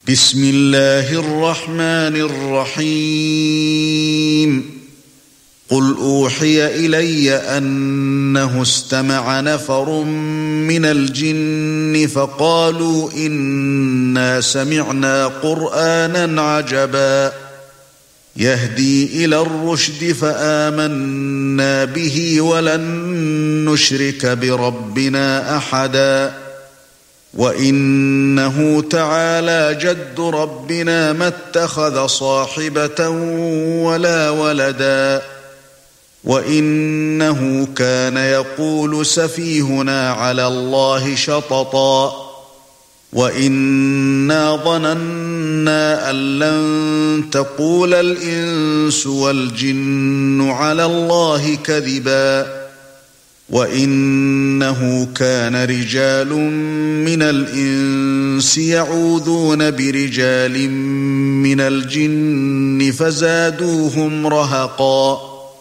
بسم الله الرحمن الرحيم قل أوحي إلي أنه استمع نفر من الجن فقالوا إنا سمعنا قرآنا عجبا يهدي إلى الرشد فآمنا به ولن نشرك بربنا أحدا وإنه تعالى جد ربنا ما اتخذ صاحبة ولا ولدا وإنه كان يقول سفيهنا على الله شططا وإنا ظننا أن لن تقول الإنس والجن على الله كذبا وإنه كان رجال من الإنس يعوذون برجال من الجن فزادوهم رهقا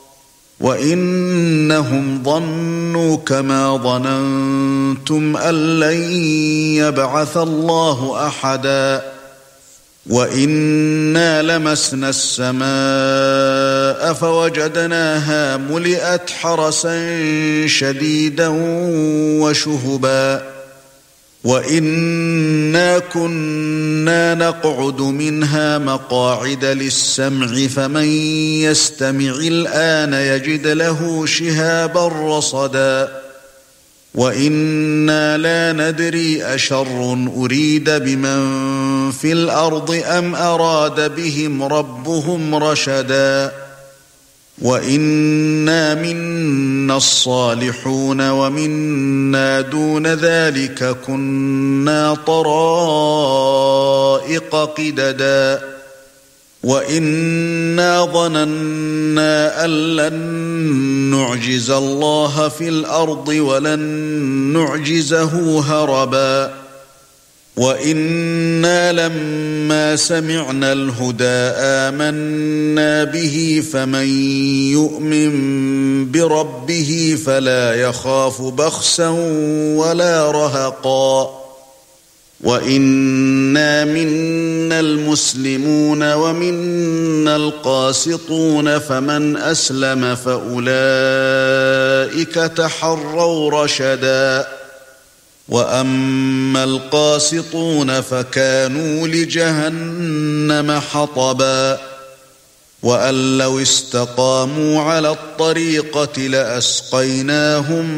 وإنهم ظنوا كما ظننتم أن لن يبعث الله أحدا وإنا لمسنا السماء فوجدناها ملئت حرسا شديدا وشهبا وإنا كنا نقعد منها مقاعد للسمع فمن يستمع الآن يجد له شهابا رصدا وإنا لا ندري أشر أريد بمن في الأرض أم أراد بهم ربهم رشدا وإنا منا الصالحون ومنا دون ذلك كنا طرائق قددا وإنا ظننا أن لن نعجز الله في الأرض ولن نعجزه هربا وإنا لما سمعنا الهدى آمنا به فمن يؤمن بربه فلا يخاف بخسا ولا رهقا وإنا منا المسلمون ومنا القاسطون فمن أسلم فأولئك تحروا رشدا وأما القاسطون فكانوا لجهنم حطبا وأن لو استقاموا على الطريقة لأسقيناهم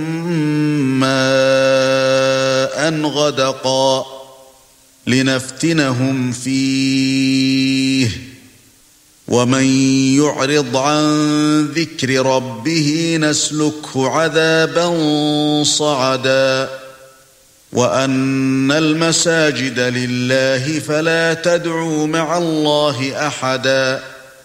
ماء غدقا لنفتنهم فيه ومن يعرض عن ذكر ربه نسلكه عذابا صعدا وأن المساجد لله فلا تدعوا مع الله أحدا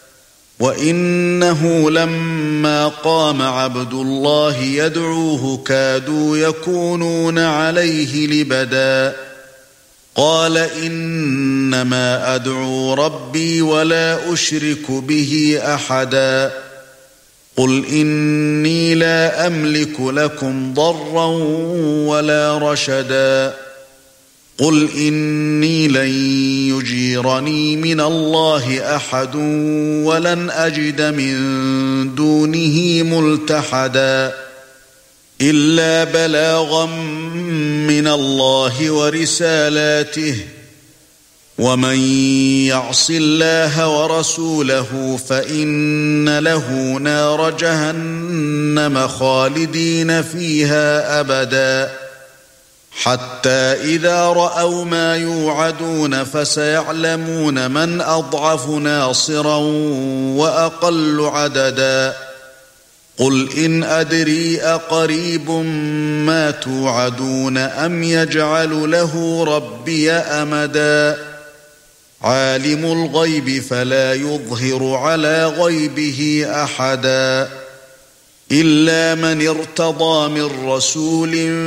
وإنه لما قام عبد الله يدعوه كادوا يكونون عليه لبدا قال إنما أدعو ربي ولا أشرك به أحدا قل إني لا أملك لكم ضرا ولا رشدا قل إني لن يجيرني من الله أحد ولن أجد من دونه ملتحدا إلا بلاغا من الله ورسالاته ومن يعص الله ورسوله فإن له نار جهنم خالدين فيها أبدا حتى إذا رأوا ما يوعدون فسيعلمون من أضعف ناصرا وأقل عددا قل إن أدري أقريب ما توعدون أم يجعل له ربي أمدا عالم الغيب فلا يظهر على غيبه أحدا إلا من ارتضى من رسول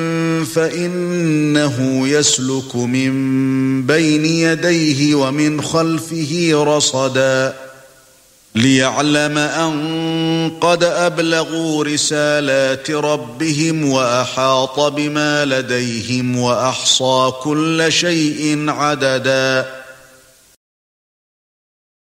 فإنه يسلك من بين يديه ومن خلفه رصدا ليعلم أن قد أبلغوا رسالات ربهم وأحاط بما لديهم وأحصى كل شيء عددا